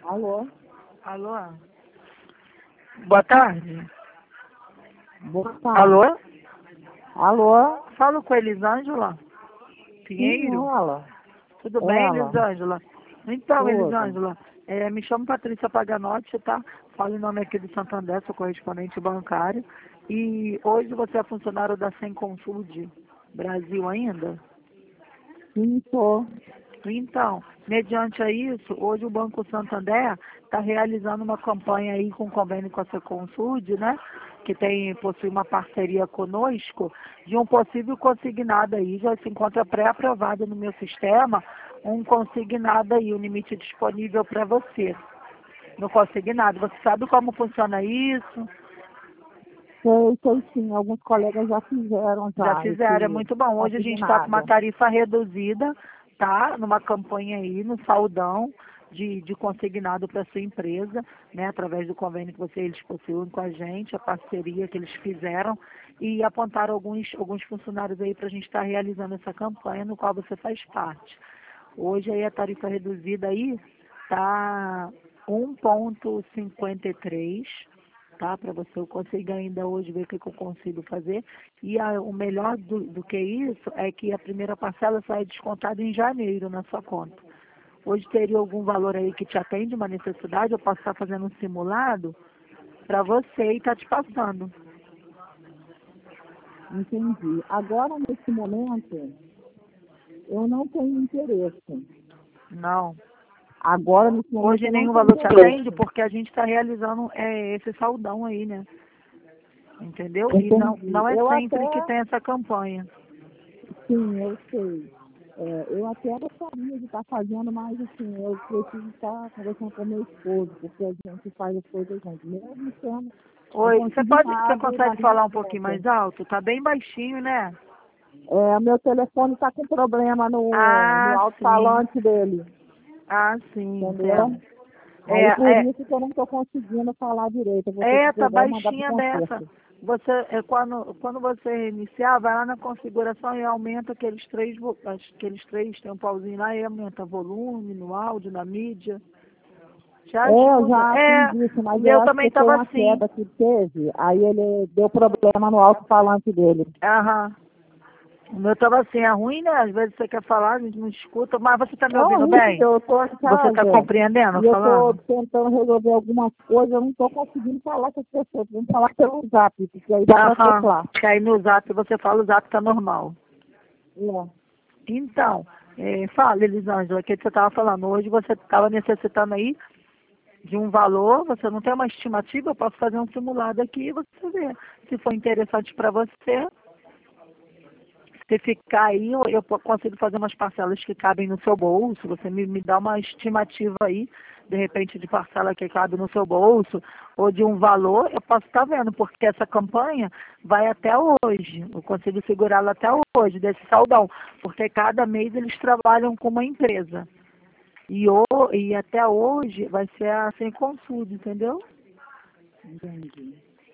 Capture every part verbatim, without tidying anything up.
Alô? Alô? Boa tarde. Boa tarde. Alô? Alô? Falo com a Elisângela Sim, Pinheiro. ela. Tudo bem, Ela. Elisângela? Então, Tudo. Elisângela, é, me chamo Patrícia Paganotti, tá? Falo em nome aqui do Santander, sou correspondente bancário. E hoje você é funcionário da Semconsul Brasil ainda? Sim, sou. Então, mediante a isso, hoje o Banco Santander está realizando uma campanha aí com convênio com a Seconsurd, né? Que tem, possui uma parceria conosco, de um possível consignado aí, já se encontra pré-aprovado no meu sistema, um consignado aí, um limite disponível para você, no consignado. Você sabe como funciona isso? Sei, sei sim. Alguns colegas já fizeram Já já fizeram, é esse muito bom. Hoje a gente está com uma consignado. tarifa reduzida, tá? Numa campanha aí, no saldão de, de consignado para sua empresa, né? Através do convênio que você, eles possuem com a gente, a parceria que eles fizeram e apontaram alguns, alguns funcionários aí para a gente estar realizando essa campanha no qual você faz parte. Hoje aí a tarifa reduzida aí tá um vírgula cinquenta e três, tá? Para você eu conseguir ainda hoje ver o que, que eu consigo fazer. E a, o melhor do, do que isso é que a primeira parcela sai descontada em janeiro na sua conta. Hoje teria algum valor aí que te atende uma necessidade? Eu posso estar fazendo um simulado para você e estar te passando. Entendi. Agora, nesse momento, eu não tenho interesse. Não. Agora, nesse momento, Hoje eu não nenhum tenho valor te interesse. atende porque a gente está realizando é, esse saldão aí, né? Entendeu? E não, Entendi. não é Eu sempre que até, tem essa campanha. sim, eu sei. É, eu até gostaria de estar fazendo, mas assim, eu preciso estar conversando com meu esposo, porque a gente faz as coisas juntos, mesmo sendo um Oi, você pode, você consignado na consegue minha falar um pouquinho conta. mais alto? Tá bem baixinho, né? É, meu telefone está com problema no, no Ah, sim. alto-falante dele, Ah, sim, entendeu? entendo. Aí por É, é, isso que eu não estou conseguindo falar direito. Eu vou ter que é, tá pegar e mandar para o baixinha dessa. conserto. Você, é, quando, quando você reiniciar, vai lá na configuração e aumenta aqueles três, vo- aqueles três, tem um pauzinho lá e aumenta volume no áudio, na mídia. Te É, eu ajuda. já fiz É, isso, o mas eu meu acho também que foi tava uma assim. queda que teve, aí ele deu problema no alto-falante dele. Aham. O meu tava assim, é ruim, né? Às vezes você quer falar, a gente não escuta, mas você tá me É ouvindo horrível, bem? eu estou em Você tá casa compreendendo e eu estou falando? tentando resolver algumas coisas, eu não estou conseguindo falar com as pessoas, vamos falar pelo zap, porque aí dá para Aham. teclar. Que aí no zap você fala, o zap tá normal. É. Então, é, fala, Elisângela, o que você estava falando? Hoje você estava necessitando aí de um valor, você não tem uma estimativa, eu posso fazer um simulado aqui e você vê. Se for interessante para você, se ficar aí, eu, eu po- consigo fazer umas parcelas que cabem no seu bolso, você me, me dá uma estimativa aí, de repente de parcela que cabe no seu bolso, ou de um valor, eu posso estar vendo, porque essa campanha vai até hoje, eu consigo segurá-la até hoje, desse saldão, porque cada mês eles trabalham com uma empresa. E, o, e até hoje vai ser a sem consulta, entendeu? Entendi.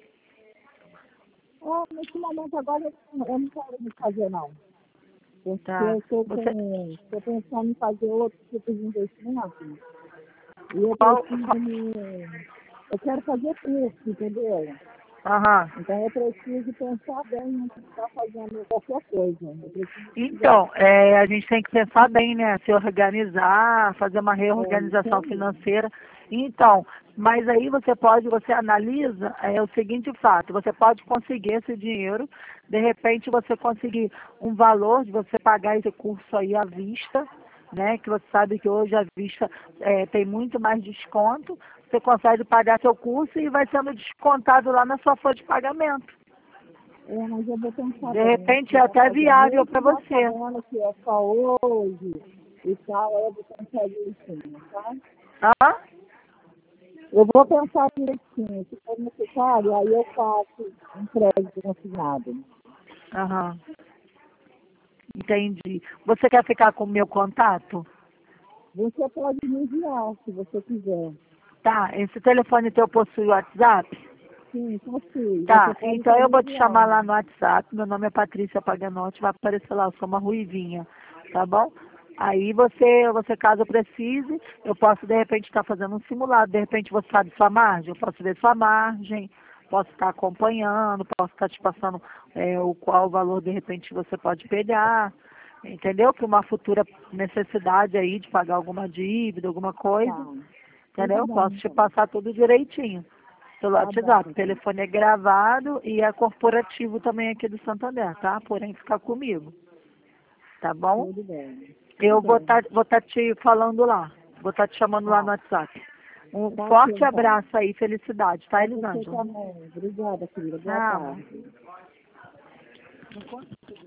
É, nesse momento agora eu, não- eu não quero me fazer não. Porque Tá. eu estou Você, com. Estou pensando em fazer outro tipo de investimento. E eu qual, preciso qual, me. Eu quero fazer curso, entendeu? aham. Então eu preciso pensar bem antes de estar fazendo qualquer coisa. Eu preciso estudar. Então, é, a gente tem que pensar bem, né? Se organizar, fazer uma É isso reorganização aí. financeira. Então, mas aí você pode, você analisa é, o seguinte fato, você pode conseguir esse dinheiro, de repente você conseguir um valor de você pagar esse curso aí à vista, né? Que você sabe que hoje à vista é, tem muito mais desconto, você consegue pagar seu curso e vai sendo descontado lá na sua folha de pagamento. É, mas eu vou pensar De bem repente antes é de até fazer. viável para Mesmo já você. sabendo que é só hoje e tal, eu vou pensar direitinho, tá? Hã? Eu vou pensar direitinho. Se for necessário, aí eu faço um crédito consignado. Aham, entendi. Você quer ficar com o meu contato? Você pode me enviar, se você quiser. Tá, esse telefone teu possui WhatsApp? Sim, possui. Você Tá, pode então estar eu me vou te chamar enviando. lá no WhatsApp. Meu nome é Patrícia Paganotti, vai aparecer lá, eu sou uma ruivinha, tá bom? Aí você, você caso precise, eu posso de repente estar fazendo um simulado, de repente você sabe sua margem, eu posso ver sua margem, posso estar acompanhando, posso estar te passando é, o qual valor de repente você pode pegar, entendeu? Para uma futura necessidade aí de pagar alguma dívida, alguma coisa, Tá. Tudo entendeu? bem, Posso te então. passar tudo direitinho. Pelo Tá bom, WhatsApp, o então. telefone é gravado e é corporativo também aqui do Santander, tá? Porém, fica comigo, tá bom? Tudo bem. Tudo Eu vou bem. estar vou tá te falando lá, vou estar te chamando lá no Tá. WhatsApp. Um Tá ok, forte então. abraço aí, felicidade, tá, Pra você Elisângela? também. Obrigada, querida. Boa Tchau. tarde.